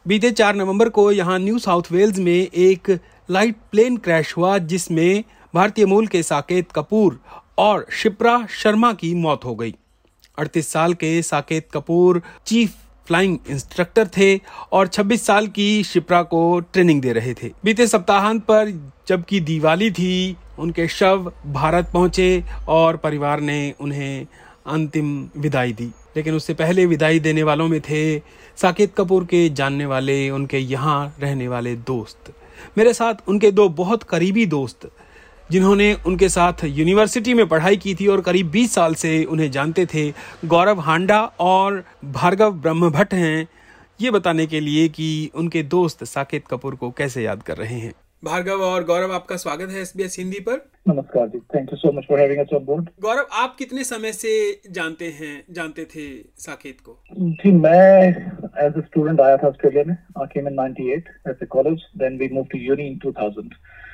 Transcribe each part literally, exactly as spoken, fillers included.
बीते चार नवंबर को यहाँ न्यू साउथ वेल्स में एक लाइट प्लेन क्रैश हुआ जिसमें भारतीय मूल के साकेत कपूर और शिप्रा शर्मा की मौत हो गई। अड़तीस साल के Saket Kapoor chief flying instructor थे और छब्बीस साल की शिप्रा को ट्रेनिंग दे रहे थे। बीते सप्ताहांत पर जबकि दिवाली थी, उनके शव भारत पहुंचे और परिवार ने उन्हें अंतिम विदाई दी। लेकिन उससे पहले विदाई देने वालों में थे साकेत कपूर के जानने वाले, उनके यहाँ रहने वाले दोस्त। मेरे साथ उनके दो बहुत करीबी दोस्त जिन्होंने उनके साथ यूनिवर्सिटी में पढ़ाई की थी और करीब बीस साल से उन्हें जानते थे, गौरव हांडा और भार्गव ब्रह्मभट्ट हैं, ये बताने के लिए कि उनके दोस्त साकेत कपूर को कैसे याद कर रहे हैं। भार्गव और गौरव, आपका स्वागत है एसबीएस हिंदी पर। नमस्कार जी, thank you so much for having us on board. Gaurav, आप कितने समय से जानते हैं जानते थे साकेत को? जी, मैं एज अ स्टूडेंट आया था ऑस्ट्रेलिया में। I came in ninety eight as a college, then we move to uni in two thousand.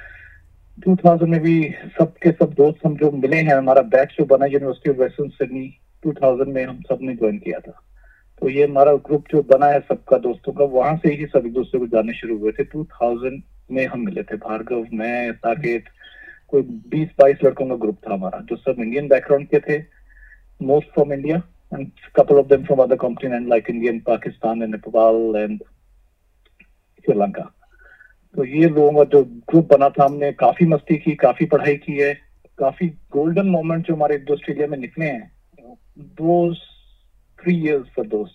Two thousand में भी सब के सब दोस्त हम जो मिले हैं, हमारा बैच जो बना University of Western Sydney two thousand में हम सब ने ज्वाइन किया था। तो ये हमारा ग्रुप जो बना है सबका दोस्तों का, वहां से ही सब एक दूसरे को जानने शुरू हुए थे। टू थाउज़ेंड में हम मिले थे, भार्गव, मैं, साकेत, कोई बीस बाईस लड़कों का ग्रुप था हमारा, जो सब इंडियन बैकग्राउंड के थे, most from India and couple of them from other continent like Indian, Pakistan and Nepal and Sri Lanka. तो ये लोगों का जो ग्रुप बना था, हमने काफी मस्ती की, काफी पढ़ाई की है, काफी गोल्डन मोमेंट जो हमारे ऑस्ट्रेलिया में निकले हैं। दो थ्री इयर्स फॉर दोस्त,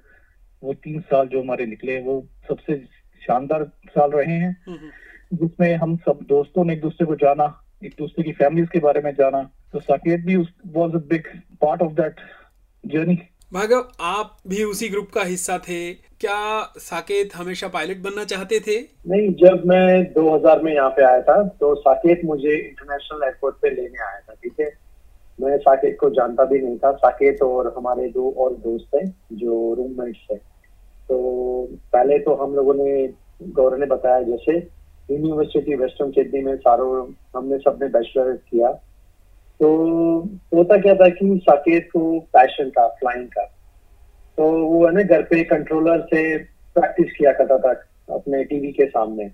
वो तीन साल जो हमारे निकले वो सबसे शानदार साल रहे हैं, जिसमें हम सब दोस्तों ने एक दूसरे को जाना, एक दूसरे की फैमिलीज के बारे में जाना। तो साकेत भी was a big part of that journey. Bhargav, आप भी उसी ग्रुप का हिस्सा थे। क्या साकेत हमेशा पायलट बनना चाहते थे? नहीं, जब मैं दो हज़ार में यहाँ पे आया था तो साकेत मुझे इंटरनेशनल एयरपोर्ट पे लेने आया था। ठीक है, मैं साकेत को जानता भी नहीं था। साकेत और हमारे दो और दोस्त हैं जो रूममेट्स थे। तो पहले तो हम लोगों ने, गौरव ने बताया जैसे, यूनिवर्सिटी वेस्टर्न सिडनी में सारों हमने सबने बैचलर किया। तो होता क्या था कि साकेत को पैशन था फ्लाइंग का, तो वो है ना घर पे कंट्रोलर से प्रैक्टिस किया करता था अपने टीवी के सामने।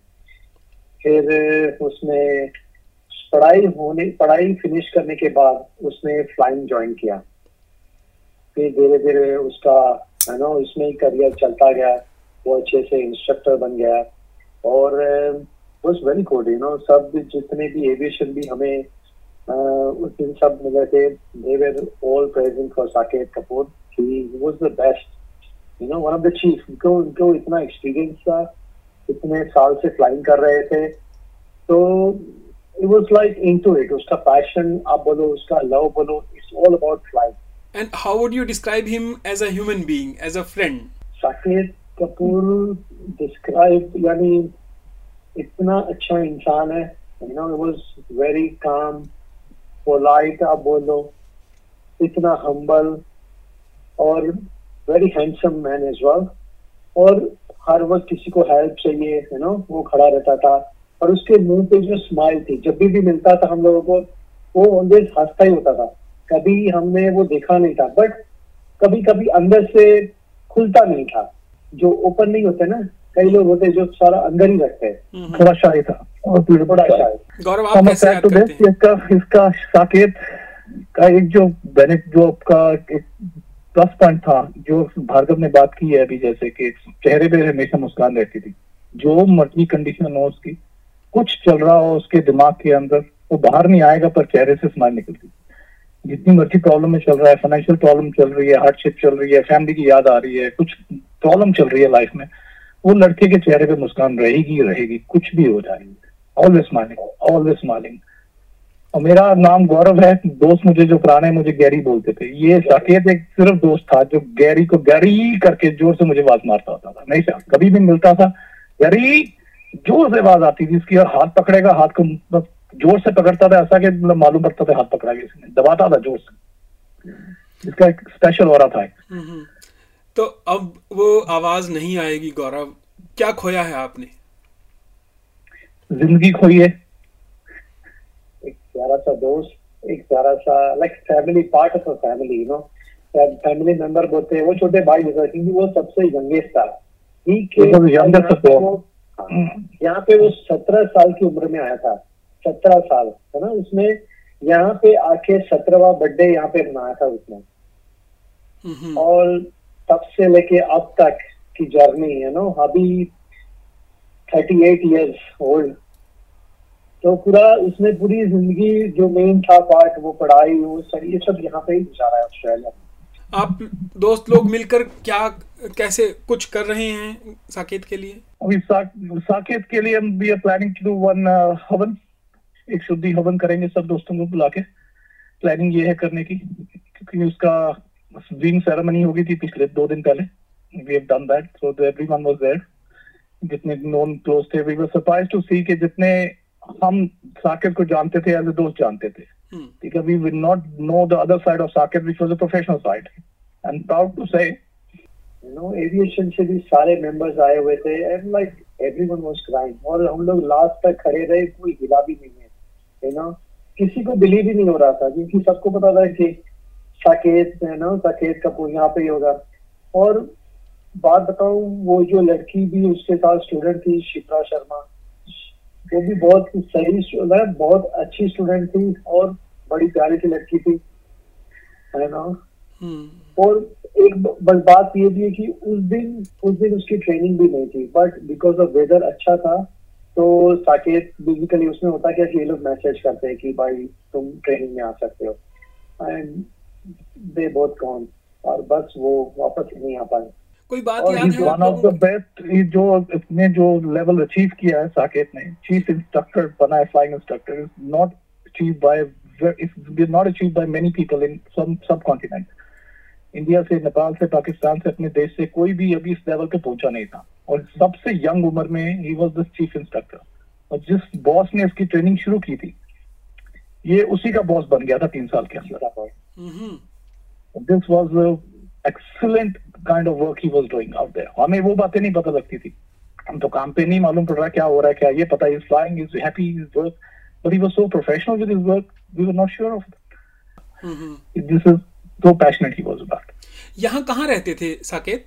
फिर उसने पढ़ाई होने पढ़ाई फिनिश करने के बाद उसने फ्लाइंग ज्वाइन किया। फिर धीरे धीरे उसका है ना उसमें ही करियर चलता गया, वो अच्छे से इंस्ट्रक्टर बन गया और was very good. You know सब जितने भी एविएशन भी हमें उस दिन सब मिले थे, they were all present for Saket Kapoor. He was the best, you know one of the chief. उनको उनको इतना एक्सपीरियंस था, इतने साल से फ्लाइंग कर रहे थे, तो it was like into it. उसका पैशन आप बोलो, उसका लव बोलो, it's all about flying. And how would you describe him as a human being, as a friend? Saket Kapoor describe यानी इतना अच्छा इंसान है, you know it was very calm, polite आप बोलो, इतना हम्बल और very handsome man as well. और हर वक्त किसी को हेल्प चाहिए, यू नो वो खड़ा रहता था। और उसके मुंह पे जो स्माइल थी, जब भी भी मिलता था हम लोगों को, वो ऑलवेज हंसता ही होता था। कभी हमने वो देखा नहीं था, बट कभी कभी अंदर से खुलता नहीं था, जो ओपन नहीं होते ना, कई लोग होते जो सारा अंदर ही रखते हैं। थोड़ा शाय था और थोड़ा शाय। गौरव, आप कैसे याद करते हैं? इसका इसका साकेत का एक जो बेनिफिट, जो आपका एक प्लस पॉइंट था, जो भार्गव ने बात की है अभी, जैसे कि चेहरे पे हमेशा मुस्कान रहती थी। जो मर्जी कंडीशन हो उसकी, कुछ चल रहा हो उसके दिमाग के अंदर, वो बाहर नहीं आएगा पर चेहरे से स्माइल निकलती। जितनी मर्जी प्रॉब्लम में चल रहा है, फाइनेंशियल प्रॉब्लम चल रही है, हार्डशिप चल रही है, फैमिली की याद आ रही है, कुछ प्रॉब्लम चल रही है लाइफ में, वो लड़के के चेहरे पे मुस्कान रहेगी रहेगी, कुछ भी हो जाएगी। Always smiling, always smiling. और मेरा नाम गौरव है, दोस्त मुझे जो पुराने मुझे गैरी बोलते थे। ये साकेत एक सिर्फ दोस्त था जो गैरी को गैरी करके जोर से मुझे आवाज मारता होता था। नहीं सर, कभी भी मिलता था, गैरी जोर से आवाज आती थी इसकी, और हाथ पकड़ेगा, हाथ को जोर से पकड़ता था, ऐसा कि मतलब मालूम पड़ता था हाथ पकड़ा गया इसने, दबाता था जोर से। इसका एक स्पेशल ऑरा था। तो अब वो आवाज नहीं आएगी गौरव, क्या खोया है आपने? जिंदगी खोई है, एक प्यारा सा दोस्त, एक प्यारा सा like family, part of a family, you know family member बोलते हैं। वो छोटे भाई जैसा, क्योंकि वो सबसे यंगेस्ट था, ही came, यहाँ पे वो सत्रह साल की उम्र में आया था, सत्रह साल है ना, उसमें यहाँ पे आके सत्रहवां बर्थडे यहाँ पे मनाया था उसने। और तब से लेके अब तक की जर्नी है ना, अभी थर्टी एट इयर्स ओल्ड, तो पूरा उसने पूरी जिंदगी जो मेन था पार्ट, वो पढ़ाई, वो स्टडी, ये सब यहाँ पे ही गुजारा है ऑस्ट्रेलिया में। आप दोस्त लोग मिलकर क्या कैसे कुछ कर रहे हैं साकेत के लिए? अभी सा, साकेत के लिए हम we are planning to do one havan, एक शुद्धि हवन करेंगे सब दोस्तों को बुला के। प्लानिंग ये है करने की, क्योंकि उसका रिंग सेरेमनी हो गई थी पिछले दो दिन पहले। We have done that, so everyone was there, जितने नॉन क्लोज थे। We were surprised to see कि जितने हम साकेत को जानते थे एज ए दोस्त जानते थे, ठीक है, we will not know the other side of Saket which was a professional side. And proud to say you know aviation से भी सारे मेंबर्स आए हुए थे, and like everyone was crying, और हम लोग लास्ट तक खड़े रहे, कोई हिला भी नहीं है, यू नो, किसी को बिलीव ही नहीं हो रहा था, क्योंकि सबको पता था कि साकेत है ना, साकेत कपूर यहाँ पे ही होगा। और बात बताऊं, वो जो लड़की भी उसके साथ स्टूडेंट थी, शिप्रा शर्मा, वो भी बहुत सही स्टूडेंट, बहुत अच्छी स्टूडेंट थी और बड़ी प्यारी सी लड़की थी, है ना। और एक बस बात ये भी है कि उस दिन उस दिन उसकी ट्रेनिंग भी नहीं थी, बट बिकॉज ऑफ वेदर अच्छा था, तो साकेत बेसिकली उसमें होता क्या कि ये लोग मैसेज करते हैं कि भाई तुम ट्रेनिंग में आ सकते हो, एंड दे बोथ गॉन, और बस वो वापस नहीं आ पाए। कोई बात याद है? वन ऑफ द बेस्ट, जो इसने जो लेवल अचीव किया है साकेत ने, चीफ इंस्ट्रक्टर बना है, flying instructor, is not achieve by is not achieve by many people in some subcontinent. India से, नेपाल से, पाकिस्तान से, अपने देश से कोई भी अभी इस लेवल पे पहुंचा नहीं था, और सबसे यंग उम्र में ही वाज द चीफ इंस्ट्रक्टर। और जिस बॉस ने इसकी ट्रेनिंग शुरू की थी, ये उसी का बॉस बन गया था तीन साल के अंदर। This was excellent kind of work he was doing out there. हमें वो बातें नहीं पता लगती थी, हम तो काम पे नहीं मालूम पड़ रहा क्या हो रहा है, क्या ये पता है, is flying, is happy, is work, but he was so professional with his work, we were not sure of it. This is so passionate he was about. यहाँ कहाँ रहते थे साकेत?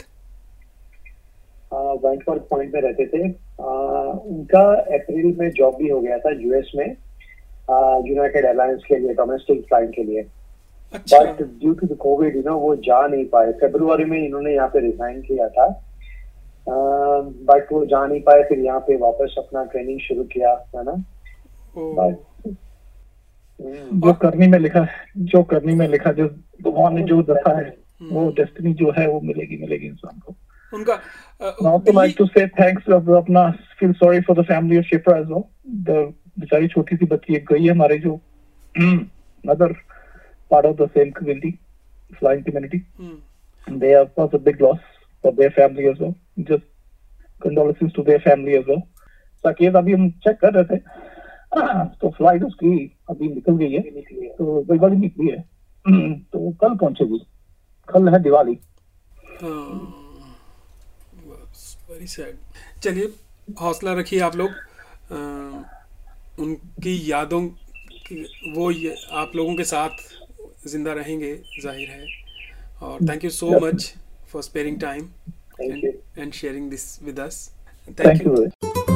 वेंटवर्थ पॉइंट में रहते थे। uh, उनका अप्रैल में जॉब भी हो गया था यूएस में, यूनाइटेड एयरलाइंस के लिए, डोमेस्टिक फ्लाइट के लिए। But due to the COVID, you know, वो जा नहीं पाए। फरवरी में इन्होंने यहाँ पे रिजाइन किया था, बट uh, वो जा नहीं पाए, फिर यहाँ पे वापस अपना ट्रेनिंग शुरू किया, है ना। बट जो करनी में लिखा जो करनी में लिखा जो भगवान ने जो दसा है, वो डेस्टिनी जो है वो मिलेगी मिलेगी इंसान को। उनका not to like to say thanks, अपना feel sorry for the family of Shipra as well. The बेचारी छोटी सी बच्ची एक गई है हमारे, जो other part of the same community, flying community, they are was a big loss for their family as well. Just condolences to their family as well. Saket अभी हम चेक कर रहे थे, तो फ्लाइट उसकी अभी निकल गई है, तो कई बार निकली है, तो कल पहुंचेगी, कल है दिवाली। Very sad. चलिए, हौसला रखिए आप लोग, आ, उनकी यादों की वो आप लोगों के साथ जिंदा रहेंगे, जाहिर है। और thank you so much for sparing time and sharing this with us. Thank you.